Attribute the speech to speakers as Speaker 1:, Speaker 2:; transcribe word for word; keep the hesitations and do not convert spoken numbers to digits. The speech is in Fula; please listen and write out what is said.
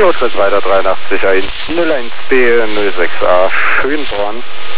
Speaker 1: Kilo Tritt weiter dreiundachtzig ein, null eins B null sechs A Schönborn.